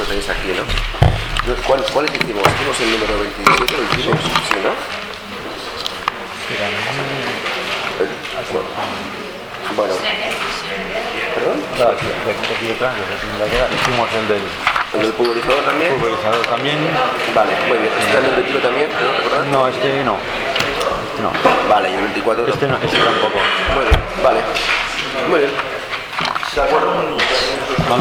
tenéis aquí, ¿no? ¿Cuáles hicimos? ¿Hicimos el número 27? ¿Lo hicimos? Sí, ¿no? Bueno. ¿Perdón? No, aquí detrás, hicimos el del pulverizador también. Pulverizador también. Vale, muy bien. ¿Este el 21 también? ¿No? No, este no. No. Vale, y el 24 este no, este tampoco. Muy bien, vale. Muy bien. ¿De acuerdo? ¿Vale?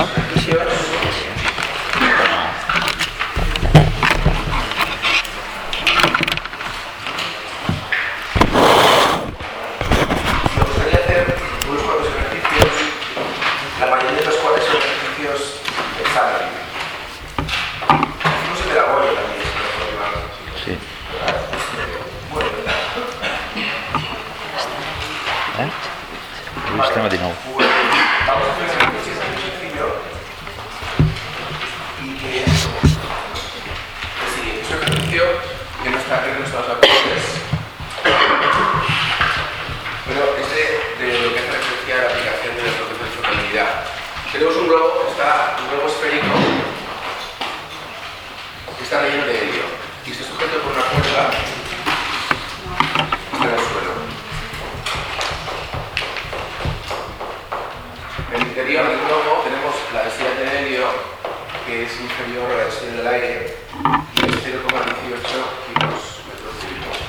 La mayoría de los cuales son ejercicios estándar. No se me la voy también, sí. Bueno, Sistema de nuevo. vamos a hacer un ejercicio sencillo y que es un ejercicio que no está en nuestros apuntes, pero es de lo que hace referencia a la aplicación del proceso de flotabilidad. Tenemos un globo esférico que está relleno de helio y está sujeto por una cuerda que está en el suelo. En el interior del globo tenemos la densidad de helio, que es inferior a la densidad del aire, y es 0,18 kilos metros cúbicos.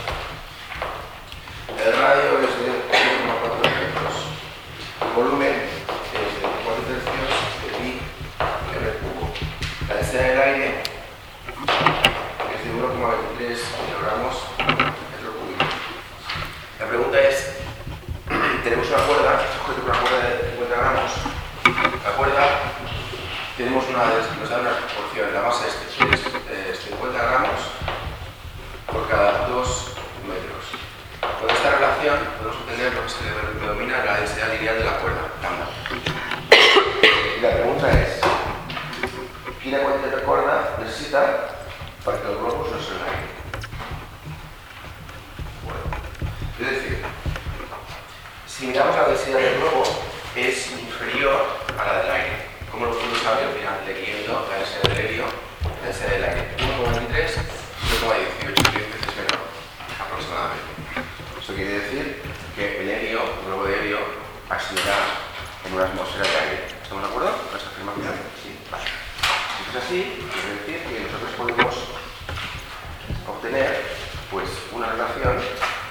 El radio es de 0,4 metros. El volumen es de 4 tercios de pi m cubo. La densidad del aire es de 1,23 kilogramos metro cúbico. La pregunta es, tenemos una cuerda, sujeto por una cuerda de 50 gramos. La cuerda, tenemos nos da una proporción, la masa es 50 gramos por cada 2 metros. Con esta relación podemos obtener lo que se denomina la densidad lineal de la cuerda, lambda. Y la pregunta es, ¿qué cantidad de cuerda necesita para que el globo no se aire? Bueno, es decir, si miramos la densidad del globo, es inferior a la del aire. ¿Cómo lo podemos saber? Al final, leyendo la densidad del helio, la densidad del aire. 1,23, 0,18, 10 veces menor, aproximadamente. Eso quiere decir que el helio, el globo de helio, accionará en una atmósfera de aire. ¿Estamos de acuerdo con esta afirmación? Sí. Vale. Si es así, quiere decir que nosotros podemos obtener pues, una relación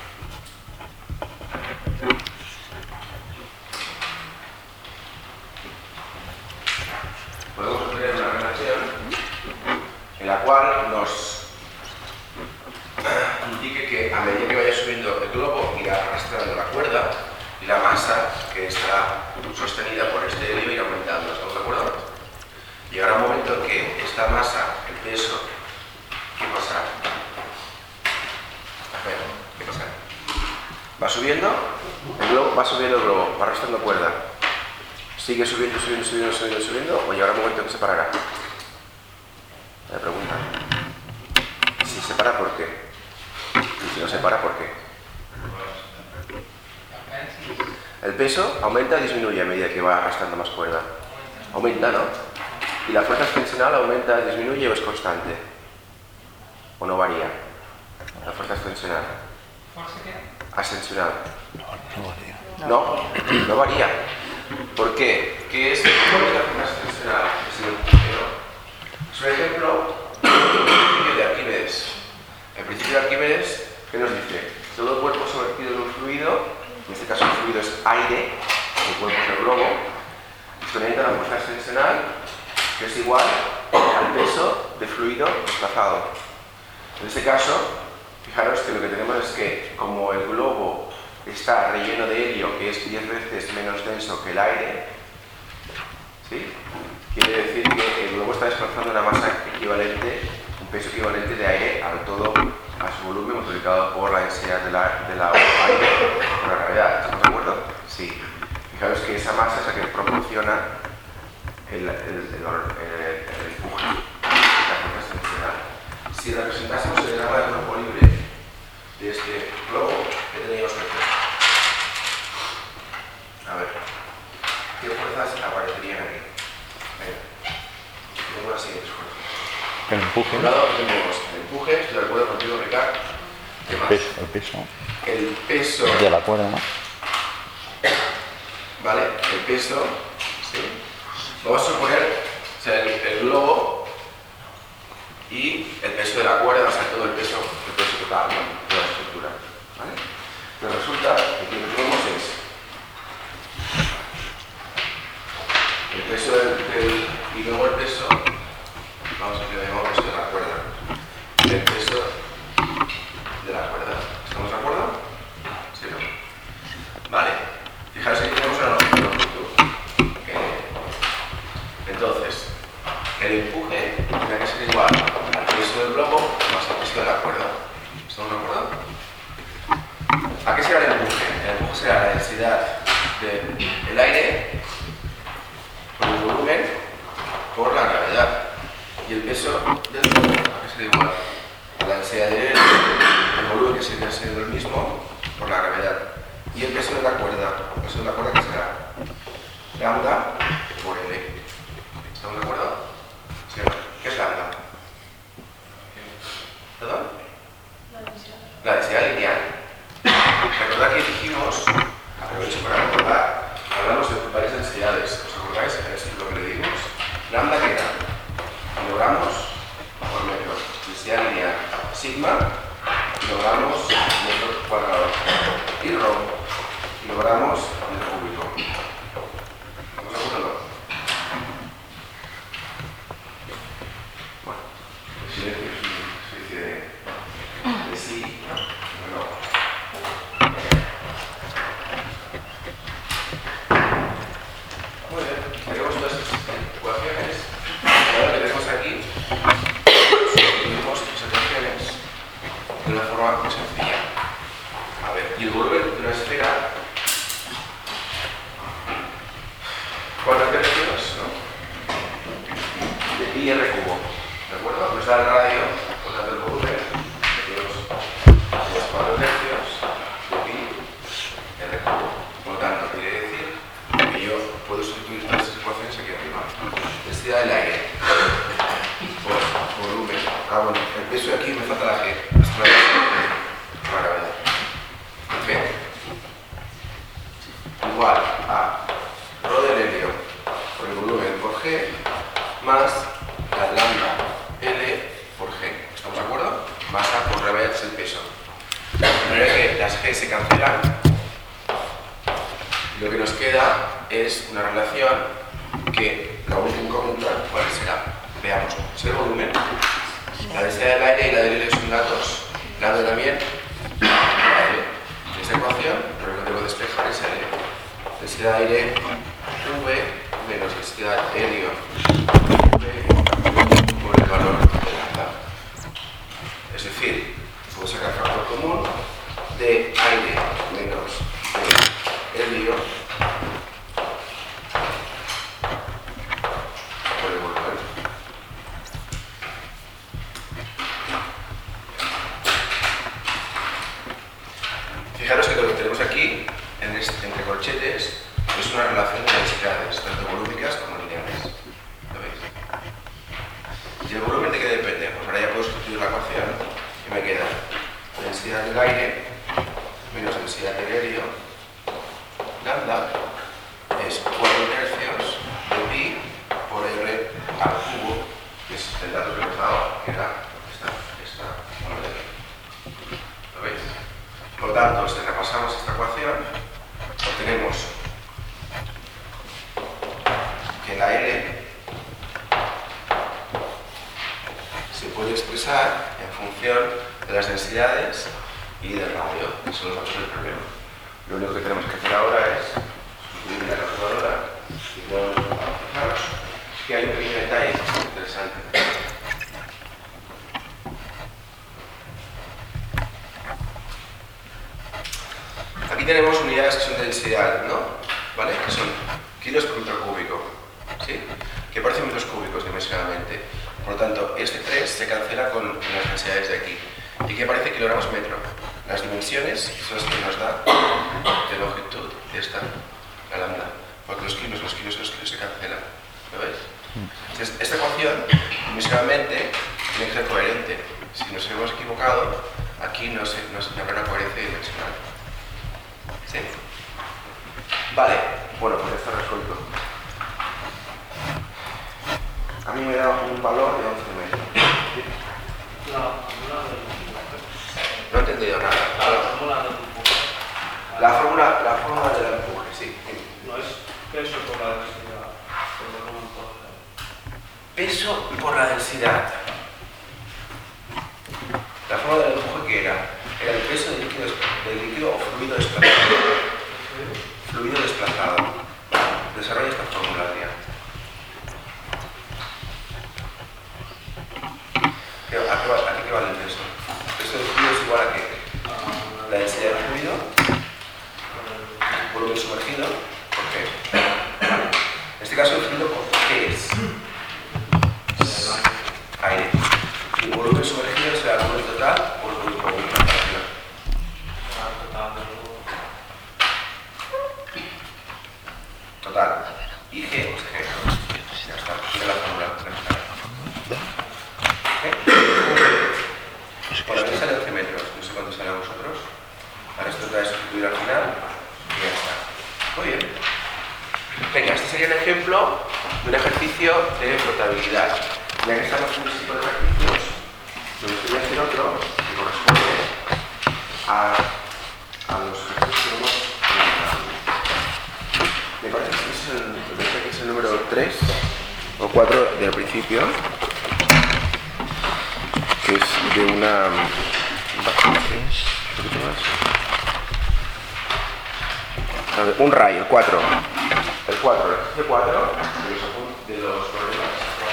en la cual nos indique que a medida que vaya subiendo el globo irá arrastrando la cuerda y la masa que está sostenida por este helio irá aumentando. ¿Estamos de acuerdo? Llegará un momento en que esta masa, el peso, ¿qué pasa? ¿Qué pasa? Va subiendo, el globo va subiendo el globo, va arrastrando cuerda. Sigue subiendo, o llegará un momento en que se parará. La pregunta. Si se para, ¿por qué? Y si no se para, ¿por qué? El peso aumenta o disminuye a medida que va arrastrando más cuerda. Aumenta, ¿no? Y la fuerza ascensional aumenta, disminuye o es constante. ¿O no varía? La fuerza ascensional. Ascensional. No varía. ¿Por qué? ¿Qué es la fuerza ascensional? Es un ejemplo del principio de Arquímedes. El principio de Arquímedes, ¿qué nos dice? Todo cuerpo sumergido en un fluido, en este caso el fluido es aire, el cuerpo es el globo, experimenta la fuerza ascensional, que es igual al peso de fluido desplazado. En este caso, fijaros que lo que tenemos es que, como el globo está relleno de helio, que es 10 veces menos denso que el aire, ¿sí? Quiere decir que el globo está desplazando una masa equivalente, un peso equivalente de aire al todo, a su volumen multiplicado por la densidad de la aire, por la gravedad. ¿Estamos de acuerdo? Sí. Fijaros que esa masa es la que proporciona el empuje, la fuerza ascensional. Si representásemos el diagrama de cuerpo libre de este globo, ¿qué tendríamos que hacer? A ver, ¿qué fuerzas aparecerían aquí? Venga, tengo las siguientes fuerzas. El empuje. Por un lado tenemos el empuje, estoy de acuerdo contigo, Ricardo. ¿Qué más? El peso. El peso. De la cuerda, ¿no? ¿Vale? El peso. ¿Sí? Vamos a suponer, o sea, el globo y el peso de la cuerda, o sea, todo el peso total, ¿no? De la estructura. ¿Vale? Pero resulta que lo que tenemos es el peso y luego el peso, vamos a que llamamos peso de la cuerda. Y el peso de la cuerda. ¿Estamos de acuerdo? ¿Sí o no? Vale. Fijaros que tenemos una longitud. Entonces, el empuje tendrá que ser igual al peso del globo más el peso de la cuerda. ¿Estamos de acuerdo? ¿A qué será el empuje? El empuje será la densidad del aire por el volumen por la gravedad. Y el peso del globo, ¿a qué será igual? A la densidad del aire, el volumen que sigue siendo el mismo por la gravedad. Y el peso de la cuerda, ¿qué será? Lambda por L. ¿Estamos de acuerdo? ¿Sí o no? ¿Qué es lambda? ¿Perdón? La densidad lineal. Recordad que dijimos, aprovecho para recordar, hablamos de varias densidades. ¿Os acordáis? Es lo que le dimos. Lambda que era kilogramos por metro. Densidad lineal. Sigma, kilogramos metro cuadrado. Y rho, kilogramos metro cúbico. ¿Estamos de acuerdo? Bueno, silencio es una especie de sí, no. Muy bien, tenemos todas estas ecuaciones. Ahora que tenemos aquí, sustituimos estas ecuaciones de una forma muy sencilla. A ver, y el volumen de una esfera, ¿cuántos tercios, no? De pi r cubo, ¿de acuerdo? Nos da el radio, por tanto el volumen, de los 4 tercios de pi r cubo. Por lo tanto, quiere decir que yo puedo sustituir todas estas ecuaciones aquí arriba. Densidad del aire por volumen. Ah, bueno, el peso de aquí me falta la g. La gravedad. G igual a rho del helio por el volumen por G más la lambda L por G. ¿Estamos de acuerdo? Masa por gravedad es el peso. De manera que las G se cancelan y lo que nos queda es una relación que la única incógnita, ¿cuál será? Veamos, es el volumen. La densidad del aire y la del helio son datos. La de también. En esta ecuación, lo que debo despejar es L. Densidad de aire V menos densidad de helio V por el valor de lambda. Es decir, puedo sacar factor común de aire menos de helio por el volumen. Fijaros que lo que tenemos aquí, entre corchetes, es una relación de densidades, tanto volúmicas como lineales. ¿Lo veis? ¿Y el volumen de qué depende? Pues ahora ya puedo sustituir la ecuación y me queda densidad del aire menos densidad del helio, lambda, es 4 tercios de pi por r al cubo, que es el dato que nos daba, que era esta moneda. ¿Lo veis? Por lo tanto, si repasamos esta ecuación, obtenemos que la L se puede expresar en función de las densidades y del radio, que son los datos del problema. Lo único que tenemos que hacer ahora es sustituir la calculadora y fijaros que hay un pequeño detalle interesante. Aquí tenemos unidades que son de densidad, ¿no? ¿Vale? Que son kilos por metro cúbico, ¿sí? Que parecen metros cúbicos dimensionalmente. Por lo tanto, este 3 se cancela con las densidades de aquí. Y que parece kilogramos metro. Las dimensiones son las que nos da de longitud de esta, la lambda. Porque los kilos se cancelan. ¿Lo veis? Entonces, esta ecuación, dimensionalmente, tiene que ser coherente. Si nos hemos equivocado, aquí no habrá una coherencia dimensional. ¿Sí? Vale, bueno, pues ya está resuelto. A mí me da un valor de 11 metros. No he entendido nada. La fórmula del empuje, sí. No es peso por la densidad, por el volumen total. Peso por la densidad. La fórmula del empuje, ¿qué era? Era el peso del líquido o fluido desplazado. Fluido desplazado. Desarrolla esta fórmula, Adrián. ¿A qué vale el peso? El peso del fluido es igual a qué? La densidad del fluido, volumen sumergido, ¿por qué? Vale. En este caso el fluido, ¿qué es? Aire. Y el volumen sumergido será el volumen total o el volumen de la total. ¿Y G? Pues G. Ya está. Tiene la fórmula. Bueno, a mí sale 11 metros. No sé cuánto sale a vosotros. Ahora esto trae sustituir al final y ya está. Muy bien. Venga, este sería un ejemplo de un ejercicio de flotabilidad. Ya que estamos en este tipo de ejercicios, me gustaría hacer otro que corresponde a los ejercicios que hemos comentado. Me parece que es el número 3 o 4 del principio, que es de una... un rayo, el 4. El 4, el ejercicio 4 de los problemas.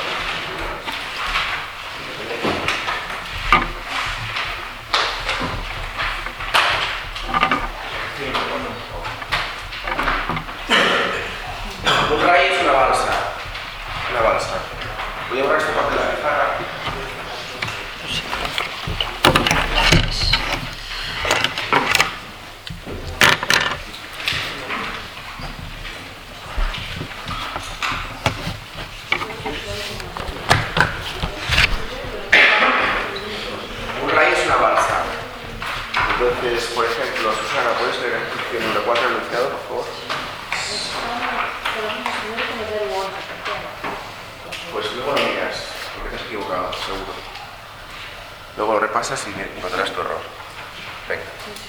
Un rayo es una balsa. Una balsa. Voy a borrar esta parte de la pizarra. Entonces, por ejemplo, Susana, ¿puedes leer el ejercicio número 4 enunciado, por favor? Pues luego lo miras, porque te has equivocado, seguro. Luego lo repasas y encontrarás tu error. Venga.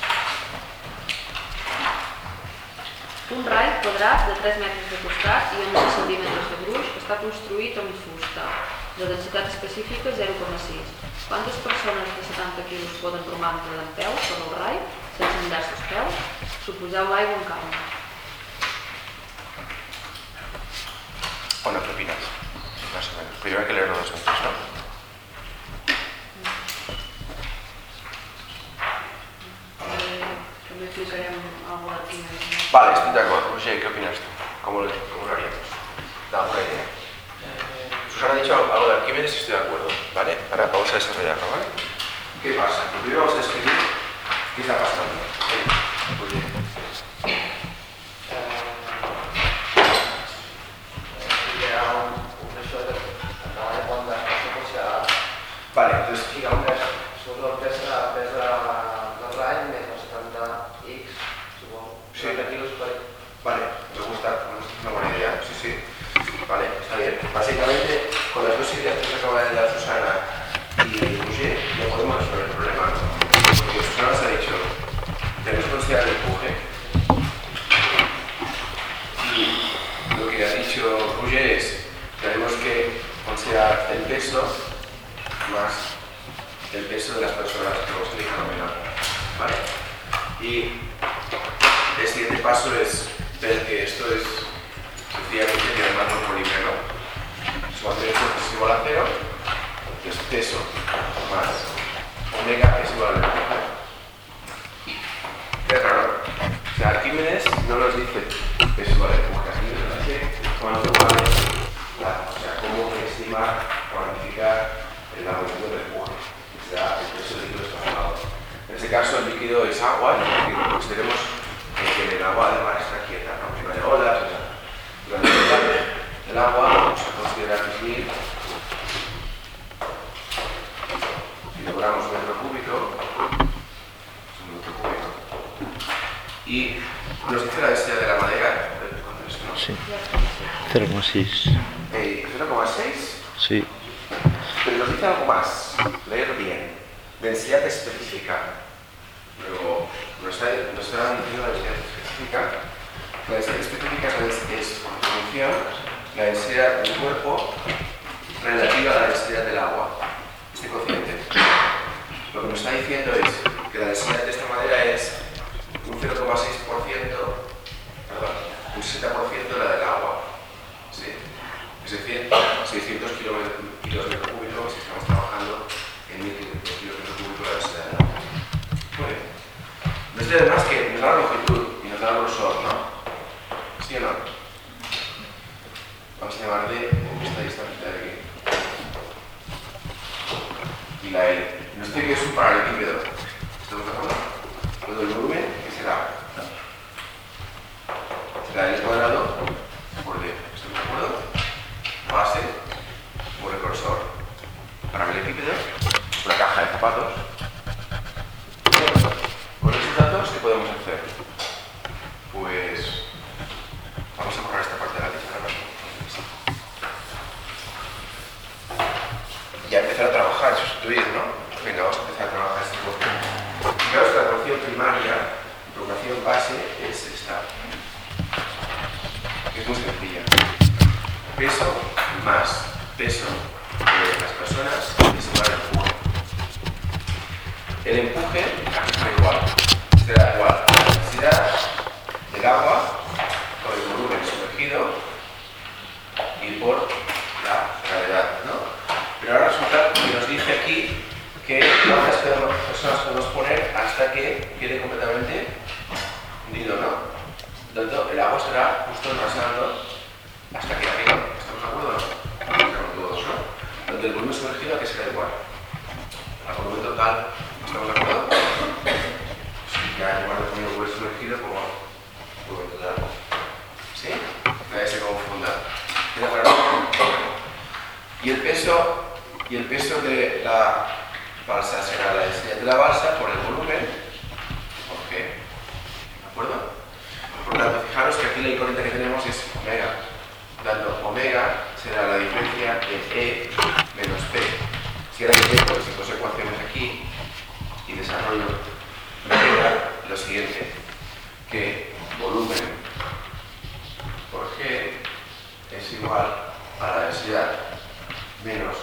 Un rai quadrat de 3 metres de costat i 11 centímetres de gruix està construït amb fusta, de densitat específica 0,6. Quantes persones de 70 quilos poden romandre dempeus sobre el rai, sense enllaç els peus? Suposeu l'aigua en calma. Bueno, ¿qué opinas? Más o menos. Primero hay que leerlo 2 veces, ¿no? També explicarem alguna cosa. Vale, estoy de acuerdo. Roger, ¿qué opinas tú? ¿Cómo lo haríamos? Da una idea. Susana ha dicho algo de Arquímedes y estoy de acuerdo, ¿vale? Ahora vamos a desarrollarlo, ¿vale? ¿Qué pasa? Primero vamos a describir qué está pasando. Muy bien. Vale, entonces... Vale, me gusta, es una buena idea, sí, sí. Vale, está bien. Básicamente, con las dos ideas que se acaba de dar Susana y Roger, ya podemos resolver el problema. Porque Susana nos ha dicho, tenemos que considerar el empuje. Y lo que ha dicho Roger es, tenemos que considerar el peso más el peso de las personas que vamos a elegir menor. ¿Vale? Y el siguiente paso es ver que esto es sencillamente llamarlo polímero. Su materia es igual a 0, es peso más omega es igual a 0. Es raro. O sea, Arquímedes no nos dice peso igual a empuje. Arquímedes nos dice cuánto vale, o sea, cómo estimar, cuantificar la magnitud del empuje. O sea, el peso del líquido desplazado. En este caso el líquido es agua, ¿no? Porque consideremos que el agua de mar está quieta, ¿no? Que no hay olas, o sea, durante el agua vamos a considerar 1000 Nos dice la densidad de la madera. ¿No? Sí. 0,6. 0,6. Sí. Pero nos dice algo más. Leer bien. Densidad específica. Luego, nos está diciendo la densidad específica. La densidad específica es, por definición, la densidad del cuerpo relativa a la densidad del agua. Este cociente. Lo que nos está diciendo es que la densidad de esta madera es un 0,6%, perdón, un 60% de la del agua. ¿Sí? Es decir, 600 kilos metros cúbicos si estamos trabajando en 1000 kilos metros cúbicos la densidad del agua. Muy bien. No es de más que nos da la longitud y nos da el grosor, ¿no? ¿Sí o no? Vamos a llamarle esta distancia de aquí. Y la L. Nos dice que es un paralelepípedo. ¿Estamos de acuerdo? Luego el volumen, ¿qué será? Será L cuadrado por D. ¿Estamos de acuerdo? Base por el grosor. Paralelepípedo, una caja de zapatos. Con estos datos, ¿qué podemos hacer? Pues vamos a borrar esta parte de la lista. Y a empezar a trabajar, sustituir, ¿no? Venga, vamos a empezar a trabajar este concepto. Fijaos que la ecuación primaria, la ecuación base, es esta. Que es muy sencilla. Peso más peso de las personas es igual al empuje. El empuje aquí será igual. Será igual a la densidad del agua por el volumen sumergido y por la gravedad, ¿no? Pero ahora resulta que nos dice aquí que cuántas personas podemos poner hasta que quede completamente hundido, ¿no? Por lo tanto, el agua estará justo envasando hasta que arriba. ¿Estamos de acuerdo o no? Estamos todos, ¿no? Por lo tanto, el volumen sumergido, ¿a qué será igual? Al volumen total. ¿Estamos de acuerdo? Ya en lugar de poner el volumen sumergido, como volumen total. ¿Sí? Nadie se confunda. ¿Queda claro? Y el peso de la balsa será la densidad de la balsa por el volumen por G. ¿De acuerdo? Por lo tanto, fijaros que aquí la incógnita que tenemos es omega. Por lo tanto, omega será la diferencia de E menos P. Si ahora intento estas dos ecuaciones aquí y desarrollo, me queda lo siguiente, que volumen por G es igual a la densidad menos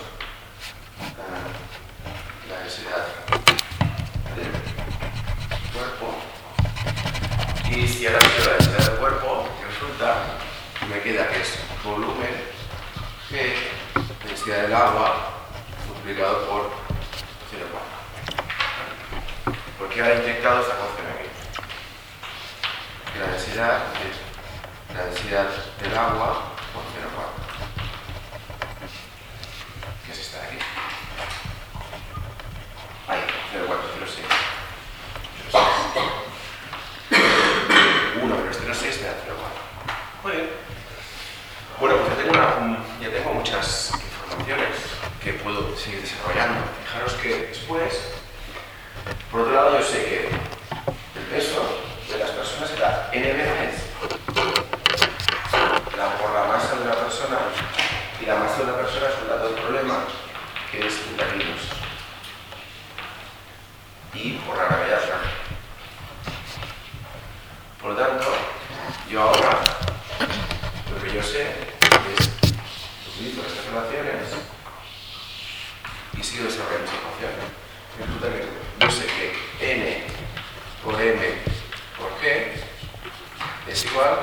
la densidad del cuerpo. Y si ahora quiero la densidad del cuerpo, resulta que me queda que es volumen G, densidad del agua, multiplicado por 0,4. Porque ahora he inyectado esta función aquí. Que la densidad es la densidad del agua por 0,4. ¿Qué es esta de aquí? Ahí, 0,406. 1 menos 0,6 me da 0,4. Muy bien. Bueno, pues ya tengo muchas informaciones que puedo seguir desarrollando. Fijaros que después, por otro lado, yo sé que el peso de las personas será n veces por la masa de una persona, y la masa de una persona es un dato del problema que es 30 kilos. Y por la gravedad, por lo tanto, yo ahora lo que yo sé es utilizo estas relaciones y sigo desarrollando esa ecuación. Yo sé que n por m por g es igual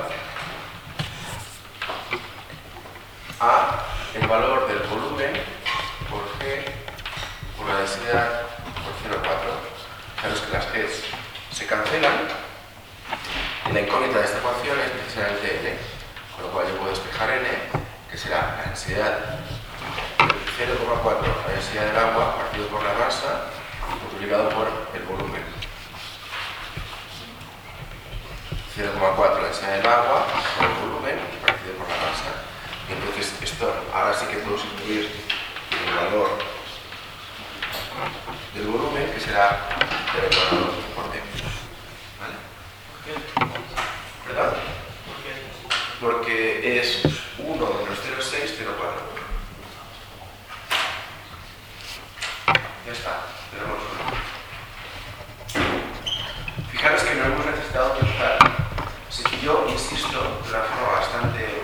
a el valor del volumen por g por la densidad por 0,4. Fijaros que las g se cancelan y la incógnita de esta ecuación es precisamente n, con lo cual yo puedo despejar n, que será la densidad de 0,4, la densidad del agua partido por la masa multiplicado por el volumen. 0,4 la densidad del agua por el volumen partido por la masa. Y entonces esto ahora sí que puedo sustituir el valor del volumen, que será 0,2 por d. ¿Vale? es 1 menos 0,6, 0,4. Ya está, tenemos 1. Fijaros que no hemos necesitado utilizar. Si yo insisto de una forma bastante,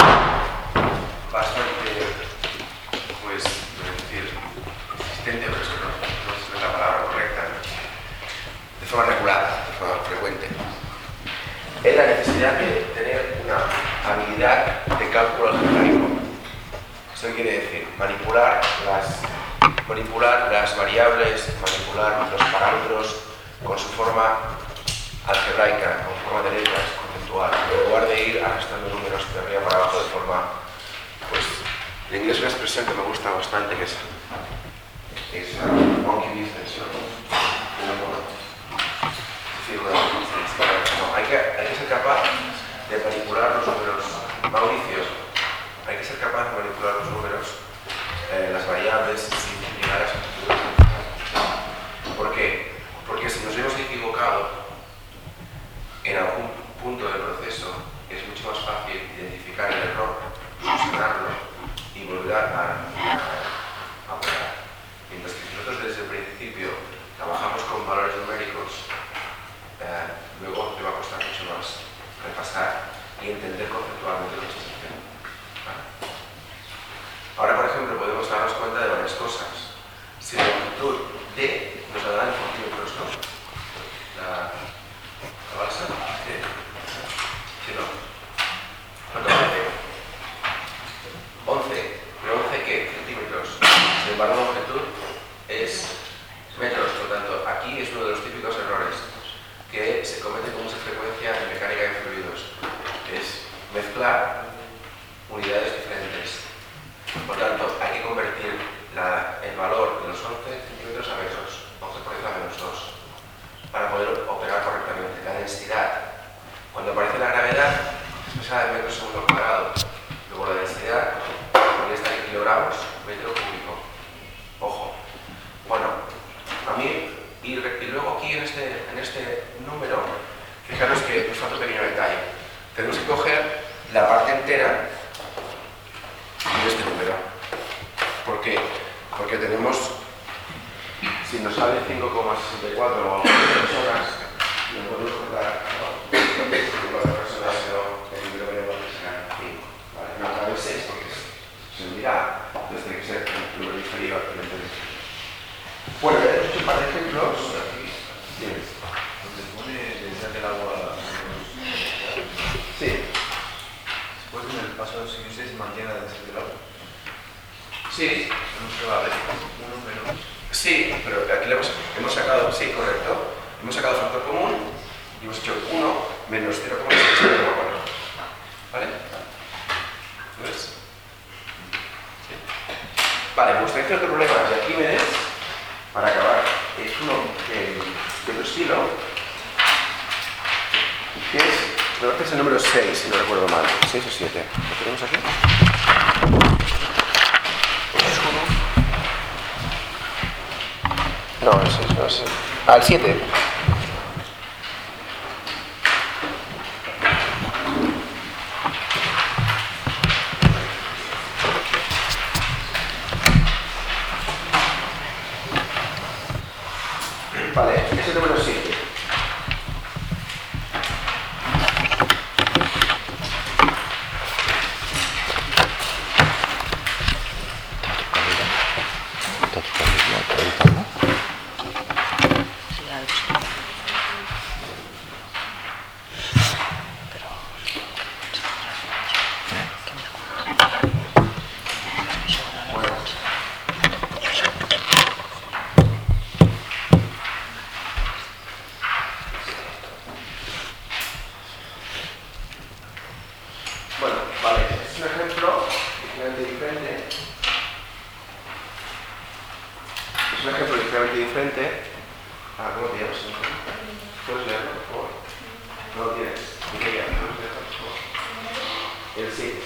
pues, decir, insistente, pero es que no es la palabra correcta, ¿no? De forma regular, de forma frecuente, es la necesidad de tener una habilidad de cálculo algebraico. Esto quiere decir manipular las variables, manipular los parámetros con su forma algebraica, con forma de letras, conceptual, en lugar de ir arrastrando números de arriba para abajo de forma, pues, en inglés una expresión que me gusta bastante, que es monkey business, ¿no? No, hay que ser capaz de manipular los números. Mauricio, hay que ser capaz de manipular los números, las variables, sin llegar a su. ¿Por qué? Porque si nos hemos equivocado en algún punto del proceso, es mucho más fácil identificar el error, solucionarlo y volver a operar. Mientras que si nosotros desde el principio trabajamos con valores numéricos, luego te va a costar mucho más repasar y entender conceptualmente lo que estás haciendo. ¿Vale? Ahora, por ejemplo, podemos darnos cuenta de varias cosas. Si la longitud D nos la dan en centímetros, ¿no? La balsa, ¿sí? ¿Sí no? ¿Cuánto hace? 11. ¿Pero 11 qué? Centímetros. Sin embargo, la longitud es metros. Por lo tanto, aquí es uno de los típicos errores que se comete con mucha frecuencia en mecánica de fluidos. Es mezclar unidades diferentes. Por tanto, hay que convertir el valor de los 11 centímetros a metros, 11 por 10 a menos 2, para poder operar correctamente. La densidad, cuando aparece la gravedad, es expresada en metros segundo cuadrado. Luego la densidad podría estar en kilogramos metro cúbico. Ojo. Bueno, a mí, y luego aquí en este número, fijaros que nos falta un pequeño detalle. Tenemos que coger la parte entera de este número. ¿Por qué? Porque tenemos, si nos sale 5,64 o algo de personas, no podemos contar 54 personas, sino el número que debemos será 5. ¿Vale? No cabe 6 porque se dirá, entonces tiene que ser un número inferior. Bueno, he hecho un par de ejemplos. ¿Tienes? Donde pone densidad del agua. Sí. Después en el paso de los siguientes se mantiene la densidad del agua. Sí. No se va a ver, uno menos. Sí, pero aquí le hemos sacado, sí, correcto. Hemos sacado factor común y hemos hecho 1 menos 0,6 ¿vale? ¿Lo ves? Sí. Vale, me gustaría hacer otro problema de Arquímedes para acabar. Es uno de otro estilo, que es, me parece que es el número 6, si no recuerdo mal. 6 o 7. ¿Lo tenemos aquí? No, el 6, no, el 6. Ah, el 7. Vale, es el número 7. Bueno, vale, es un ejemplo ligeramente diferente. Es un ejemplo ligeramente diferente. ¿Cómo te llamas? ¿Puedes leerlo, por favor? No lo tienes. Mireia, ¿puedes leerlo, por favor? El 7.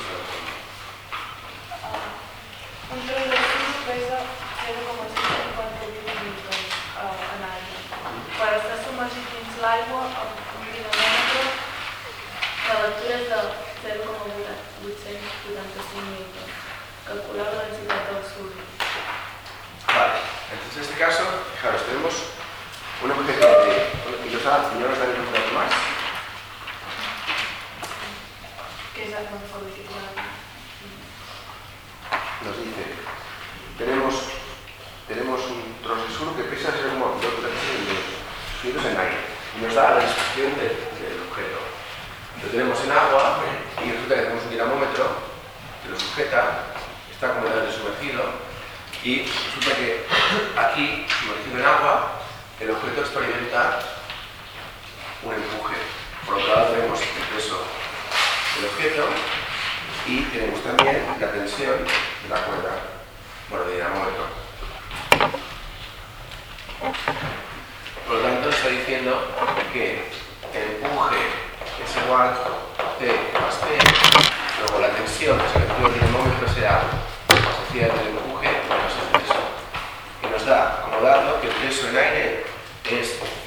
Un progresivo pesa 0,54 mililitros en aigua. Per estar submergit dins l'aigua, un dinamòmetre de lectures de 0,885 newtons. Calcular la densidad del sur. Vale, entonces en este caso, fijaros, tenemos un objeto y nos da un dato más. ¿Qué es la morfología? Nos dice, tenemos un trozo de sur que pesa 0,2 kilos en aire y nos da la distribución del objeto. Lo tenemos en agua y resulta que tenemos un dinamómetro que lo sujeta, está completamente sumergido y resulta que aquí, sumergido en agua, el objeto experimenta un empuje. Por otro lado tenemos el peso del objeto y tenemos también la tensión de la cuerda, bueno, del dinamómetro. Por lo tanto, está diciendo que el empuje es igual a T más P, luego la tensión que se recibe del dinamómetro será asociada del empuje menos el peso. Y nos da como dato que el peso en aire es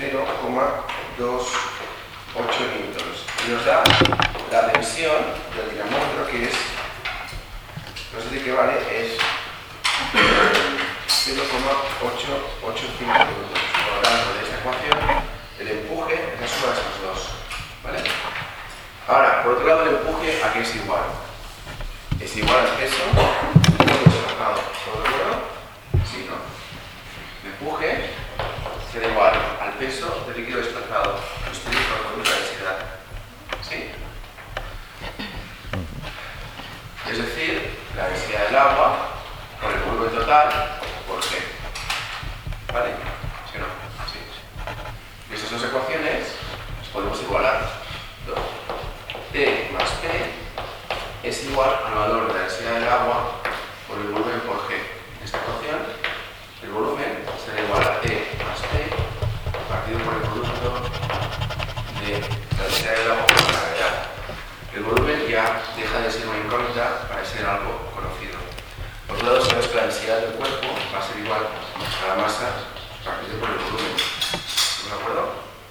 0,28 newtons. Y nos da la tensión del dinamómetro que es, no sé de qué vale, es 0,885 newtons. Por lo tanto, de esta ecuación, el empuje es la suma de estos dos. ¿Vale? Ahora, por otro lado, el empuje, ¿a qué es igual? Es igual al peso, todo desplazado. ¿Todo de acuerdo? Sí, ¿no? El empuje será igual al peso del líquido desplazado, sustituido por la densidad. ¿Sí? Es decir, la densidad del agua por el volumen total por G. ¿Vale? ¿Sí o no? Sí. Y estas dos ecuaciones las podemos igualar. T más P es igual al valor de la densidad del agua por el volumen por G. En esta ecuación, el volumen será igual a T más P partido por el producto de la densidad del agua por la gravedad. El volumen ya deja de ser una incógnita para ser algo conocido. Por otro lado, sabemos que la densidad del cuerpo va a ser igual a la masa partido por el volumen. ¿Estamos de acuerdo?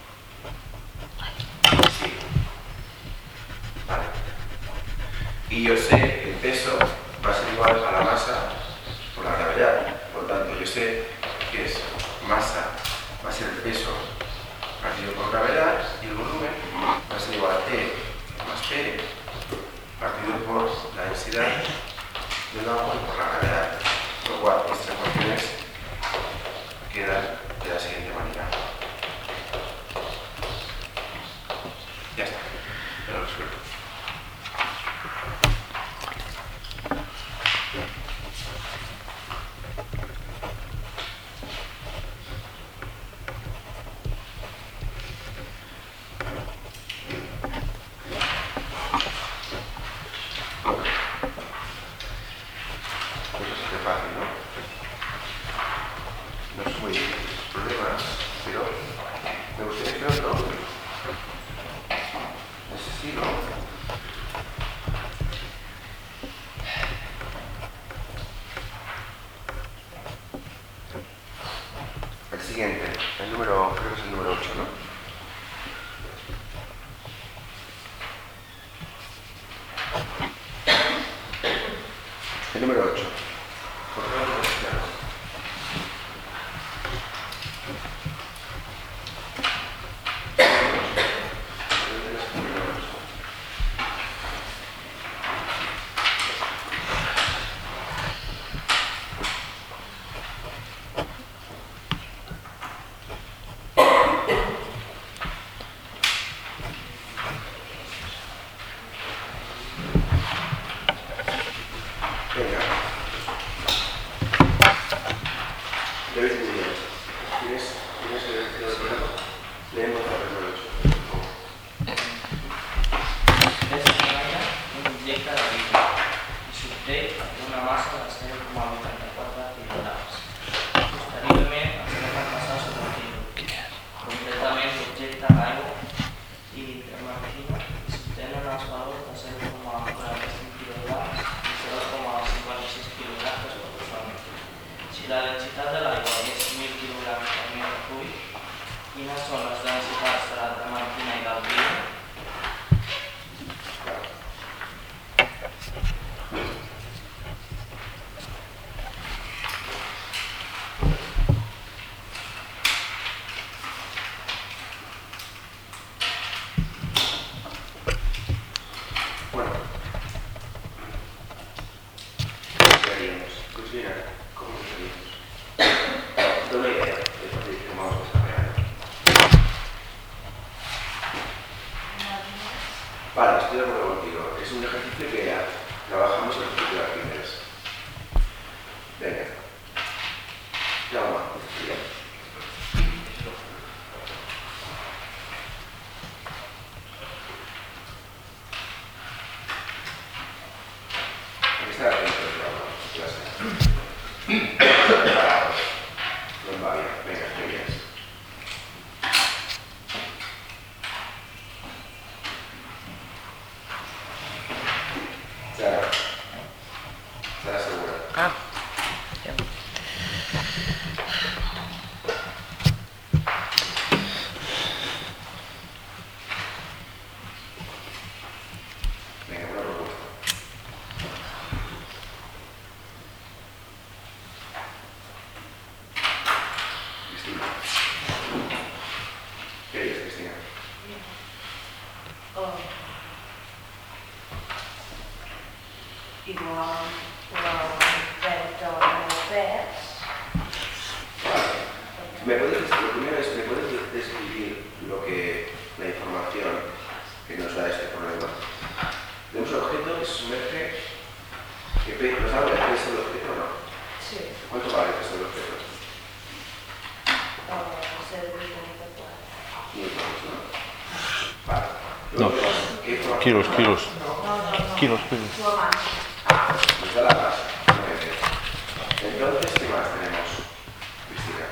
Sí. Vale. Y yo sé que el peso va a ser igual a la masa por la gravedad. Por lo tanto, yo sé que es masa, va a ser el peso partido por gravedad y el volumen va a ser igual a T más P partido por la densidad del agua y por la gravedad. Por lo cual, estas ecuaciones quedan de la siguiente manera. Ya está. Ya lo resuelto. El número, creo que es el número 8, ¿no? El número 8. ¿Por qué no lo tenemos claro? Cristina, ¿cómo te serías? Tengo una idea de cómo vamos a desarrollar. Vale, estoy de acuerdo contigo. Es un ejercicio que trabajamos en el ejercicio de Arquímedes. Venga. Ya vamos. Aquí está la clase. Preparados. No va bien. Venga, ¿qué quieres? Sara. Sara segura. Ah. Venga, una propuesta. Cristina. ¿Qué dices, Cristina? Igual vector vers. Lo primero es, ¿me puedes describir la información que nos da este problema? Tenemos un objeto que se sumerge, que nos habla del peso del objeto, ¿no? Sí. ¿Cuánto vale el peso del objeto? Newtons, ¿no? Vale. No. ¿Qué información? Kilos. No. Kilos. Su masa. Nos da la base. Muy bien. Entonces, ¿qué más tenemos, Cristina?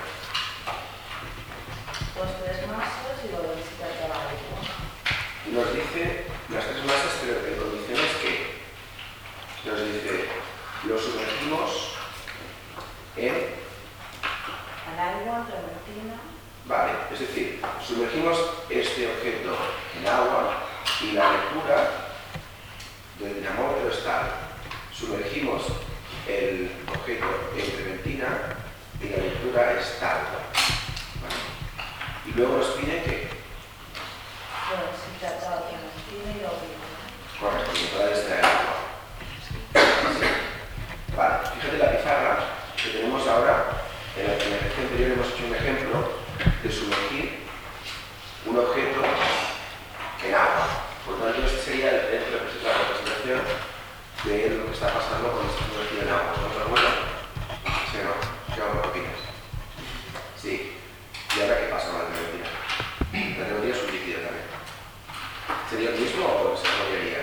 Pues 3 masas y la densidad de l'aigua. Nos dice las 3 masas, pero en condiciones que nos dice, lo sumergimos en... L'aigua, trementina. Vale, es decir, sumergimos este objeto en agua y la lectura del dinamómetro es tal. Sumergimos el objeto en trementina y la lectura es tal. ¿Vale? Y luego nos pide que... La densidad de la trementina y el vino. Correcto, que pueda extraer agua. Sí. Vale, fíjate la pizarra que tenemos ahora. En la ejercicio anterior hemos hecho un ejemplo de sumergir un objeto en agua. Por lo tanto, este sería la representación de lo que está pasando cuando está sumergido en agua. ¿Estamos de acuerdo? ¿Sí o no? ¿Qué opinas? Sí. ¿Y ahora qué pasa con la trementina? La trementina es un líquido también. ¿Sería el mismo o se cambiaría?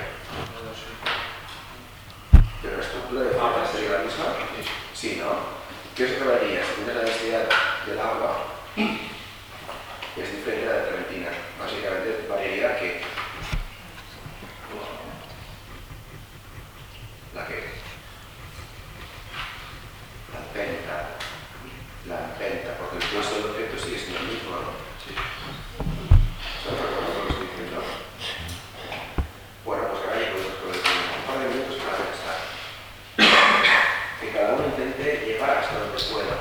¿Pero la estructura de fase sería la misma? Sí, ¿no? ¿Qué se cambiaría? Si tienes la densidad del agua, es diferente a la de trementina. Básicamente variaría que... ¿La qué? La penta, porque el peso del objeto sigue siendo el mismo, ¿no? Sí. ¿Estás de acuerdo con lo que estoy diciendo? Bueno, pues ahora ya podemos poner un par de minutos para pensar. Que cada uno intente llegar hasta donde pueda.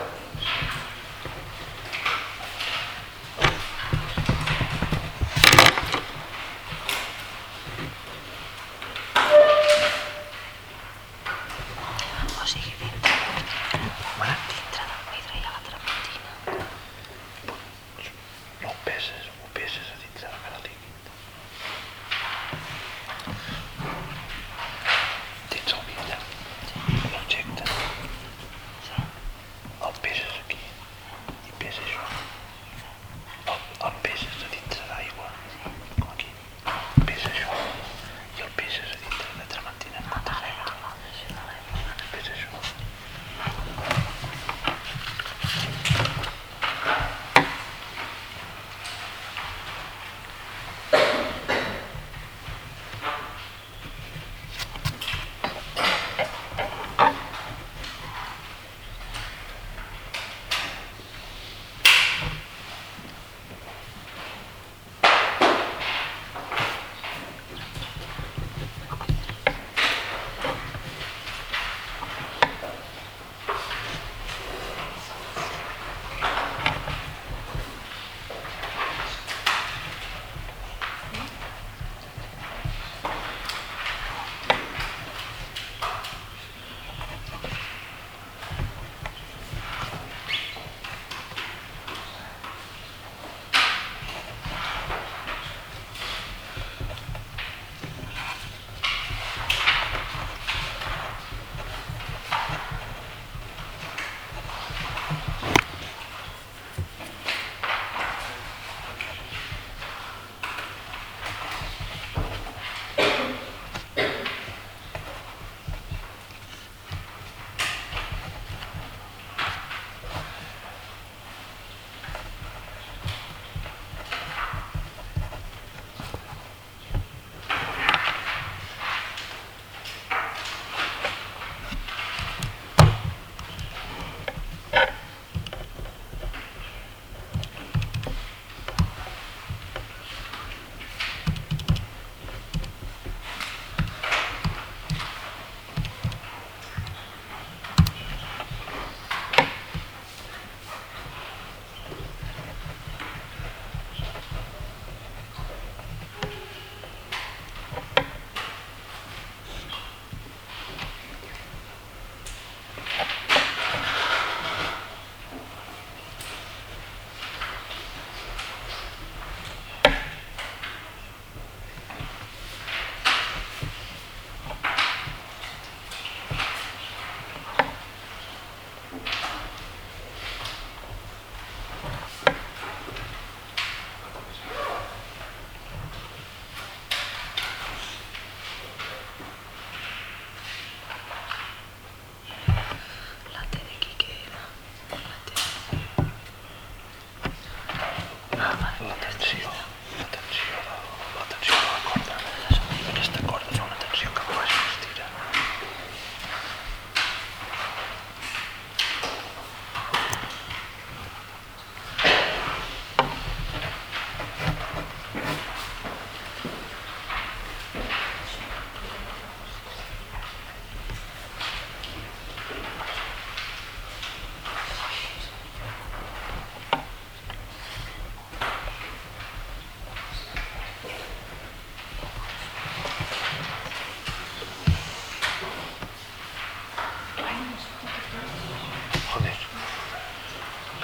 O sigui, dintre del vidre hi ha la trementina. No ho peses a dintre de cada líquid. Dins el vidre. L'objecte. El peses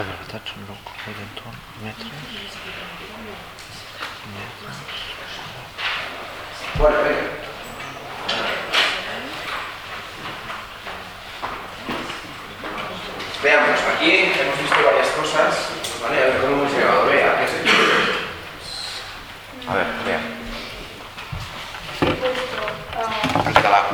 La gravedad son locos, metros. Bueno, venga. Veamos, aquí hemos visto varias cosas, ¿vale? A ver cómo hemos llegado. Vea, ¿qué es esto? A ver, vea. Aquí abajo.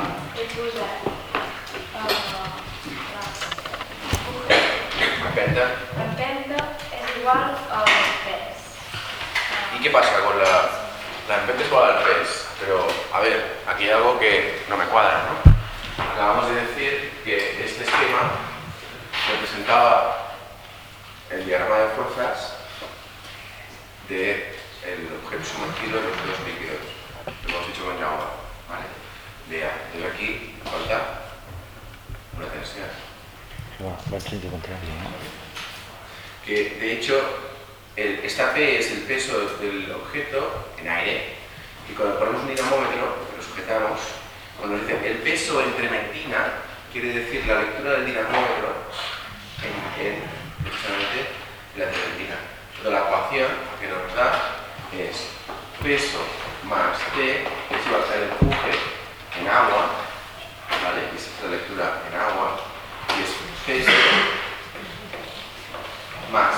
Empenta. Es igual al pes. ¿Y qué pasa con la empenta es igual al pes? Pero, a ver, aquí hay algo que no me cuadra, ¿no? Acabamos de decir que este esquema representaba el diagrama de fuerzas del objeto sumergido en los dos líquidos. Lo hemos dicho con agua, ¿vale? Vea, de aquí falta una tensión. Va en sentido contrario, ¿no? Que de hecho, esta P es el peso del objeto en aire, y cuando ponemos un dinamómetro, que lo sujetamos, cuando nos dicen el peso en trementina, quiere decir la lectura del dinamómetro precisamente la trementina. Toda la ecuación que nos da es peso más T, que es igual al empuje en agua, ¿vale? Esa es la lectura en agua, y es peso más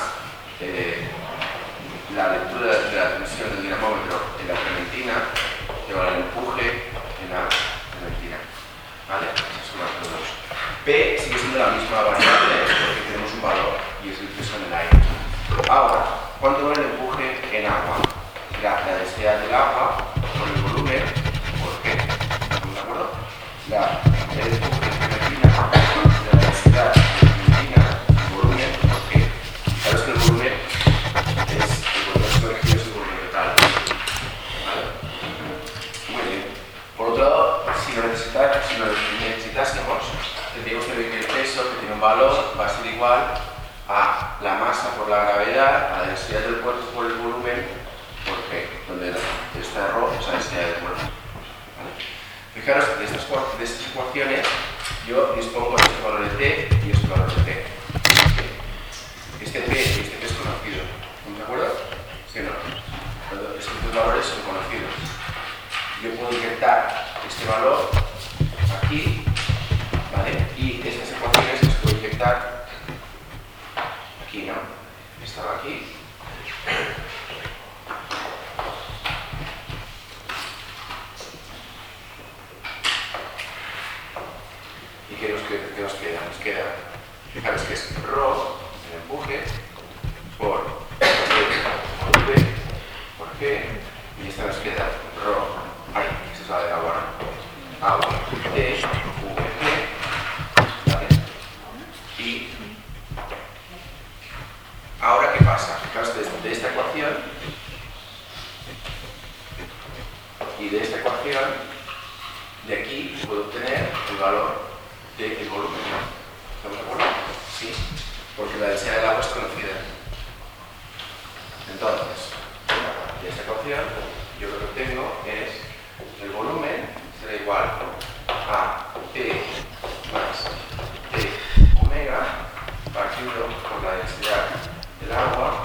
la lectura de la tensión del dinamómetro en la trementina, igual al empuje en la trementina, ¿vale? Esas son las dos. P sigue siendo la misma variable porque tenemos un valor y es el peso en el aire. Ahora, ¿cuánto vale el empuje en agua? Será la densidad del agua por el volumen por G. ¿Estamos de acuerdo? El empuje en trementina, la densidad de trementina, el volumen por G. Sabes que el volumen es el volumen sumergido, es el volumen total. ¿Vale? Muy bien. Por otro lado, si lo necesitásemos, tendríamos que ver que el peso, que tiene un valor, va a ser igual a la masa por la gravedad, a la densidad del cuerpo por el volumen, por G, donde esta ρ es la densidad del cuerpo. ¿Vale? Fijaros que de estas ecuaciones yo dispongo de este valor de T y este valor de T. Este T y este T es conocido. ¿Estamos de acuerdo? ¿Sí o no? Estos dos valores son conocidos. Yo puedo inyectar este valor aquí, ¿vale? Y estas ecuaciones las puedo inyectar aquí, ¿no? Estaba aquí. ¿Y qué nos queda? Nos queda, fijaros que es ρ, el empuje, por V, por G, y esta nos queda ρ. Ahí, esa es la de agua, ¿no? Agua, T, V, G, ¿vale? Y ahora, ¿qué pasa? Fijaos, de esta ecuación y de esta ecuación, de aquí puedo obtener el valor del volumen, ¿no? ¿Estamos de acuerdo? Sí, porque la densidad del agua es conocida. Entonces, de esta ecuación, yo lo que obtengo es el volumen será igual a T más T omega partido por la densidad del agua.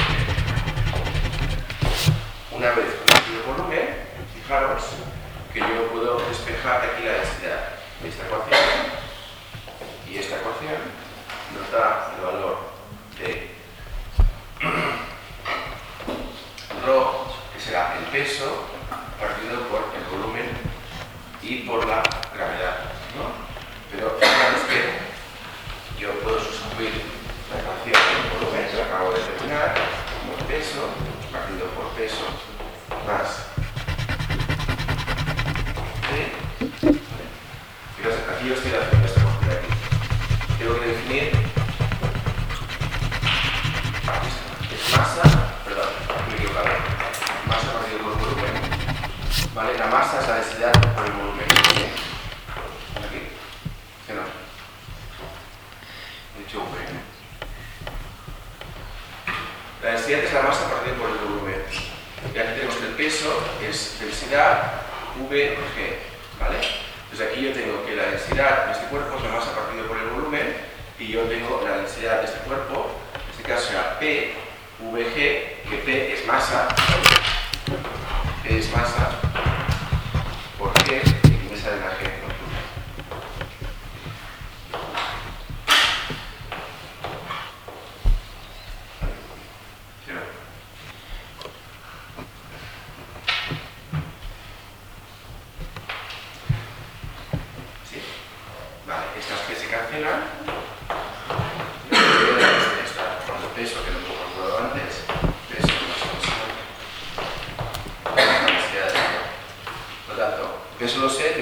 Una vez conocido el volumen, fijaros que yo puedo despejar aquí la densidad de esta ecuación, y esta ecuación nos da el valor de ρ, que será el peso partido por el volumen y por la gravedad, ¿no? Pero fijaros que yo puedo sustituir la ecuación del volumen que acabo de determinar por peso partido por peso más T. Fijaros, aquí yo estoy haciendo esta ecuación de aquí. Tengo que definir es masa, perdón, me he equivocado. Masa partido por volumen. ¿Vale? La masa es la densidad por el volumen. Aquí. ¿Sí o no? He dicho V. La densidad es la masa partida por el volumen. Y aquí tenemos que el peso es densidad V por G. ¿Vale? Entonces aquí yo tengo que la densidad de este cuerpo es la masa partida por el volumen, y yo tengo la densidad de este cuerpo es es masa. Es masa. ¿Por qué? Y me sale la G. Sí. Vale, estas que se cancelan. Cuando peso, que lo hemos calculado antes, peso por lo tanto, peso lo sé,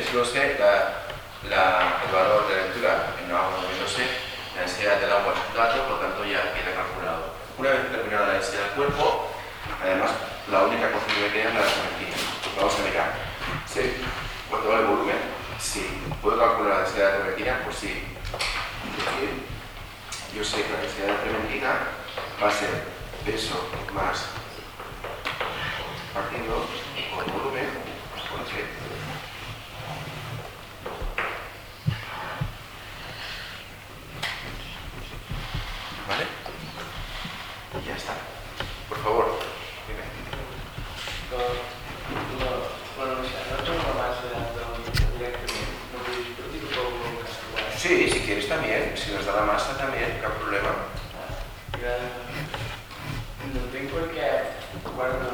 el valor de la lectura en agua también lo sé, la densidad del agua es un dato, por lo tanto ya queda calculado. Una vez terminada la densidad del cuerpo, además la única cosa que me queda es la geometría. Vamos a mirar. Sí. ¿Cuánto vale el volumen? Sí. ¿Puedo calcular la densidad de la trementina? Pues sí. Yo sé que la densidad de la trementina va a ser peso más partido por volumen por G. ¿Vale? Y ya está. Por favor, dime. Bueno, no sé, no tengo una base de datos directamente. No puedo discutir un poco con Castellano. Sí, si quieres también. Si nos da la masa también, no hay problema. No entenc perquè quan no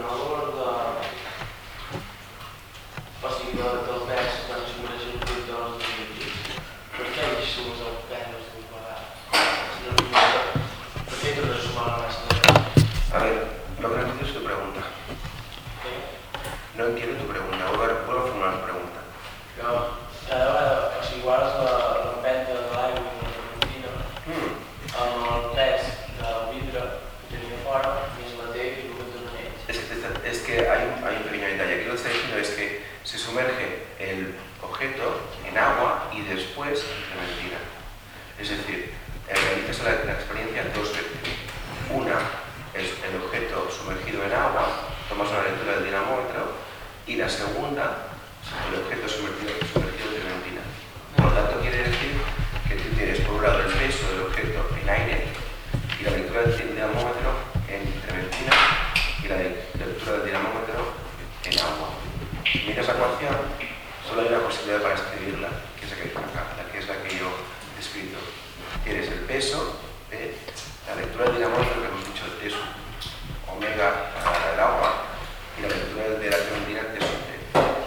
o sigui, del pes quan assumeix el producte dels individus, per què hi sumes el pes dels dos vegades? Per què tornes a sumar la massa del pes? A ver, lo que no entiendo es tu pregunta. Què? No entiendo tu pregunta. Vuelvo a formular tu pregunta. Que o sigui, iguals l'empenta de l'aigua i la trementina amb el pes del vidre que tenia fora i es manté i el que donen ells. Es que hay un pequeño detalle. Aquí lo que está diciendo es que se sumerge el objeto en agua y después en trementina. Es decir, realizas la experiencia en dos veces. Una es el objeto sumergido en agua, tomas una lectura del dinamómetro, y la segunda, el objeto sumergido en trementina. Por lo tanto, quiere decir que tú tienes por un lado el peso del objeto en aire y la lectura del dinamómetro en trementina y la lectura del dinamómetro en agua. Mira esa ecuación, solo hay una posibilidad para escribirla, que es la que está acá, que es la que yo he escrito. Tienes el peso de la lectura del dinamómetro, que hemos dicho es omega para el agua, y la lectura de la trementina es un T.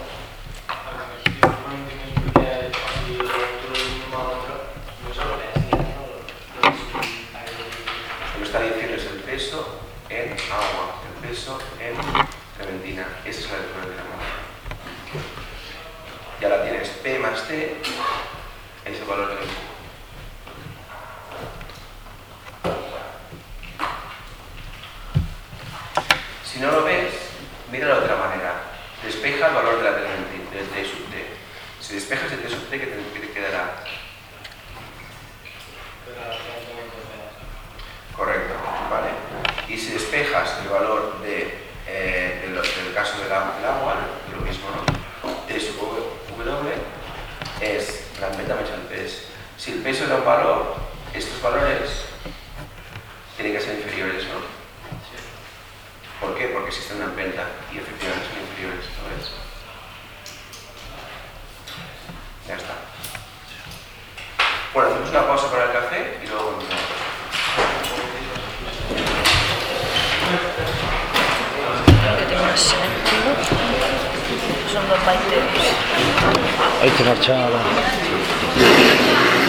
Lo que está diciendo es el peso en agua, el peso en trementina. Esa es la lectura del dinamómetro. Ya la tienes, P más T es el valor del empujo. Si no lo ves, mira de otra manera. Despeja el valor de la trementina, del T sub T. Si despejas el T sub T, ¿qué te quedará? Correcto, ¿vale? Y si despejas el valor del caso del agua, lo mismo, ¿no? T sub W es la meta mecha el peso. Si el peso da un valor, estos valores tienen que ser inferiores, ¿no? ¿Por qué? Porque existe una empenta y efectivamente son inferiores, ¿no ves? Ya está. Bueno, hacemos una pausa para el café y luego continuamos. Yo tengo una séptima. Son los 20. Ahí te marchaba.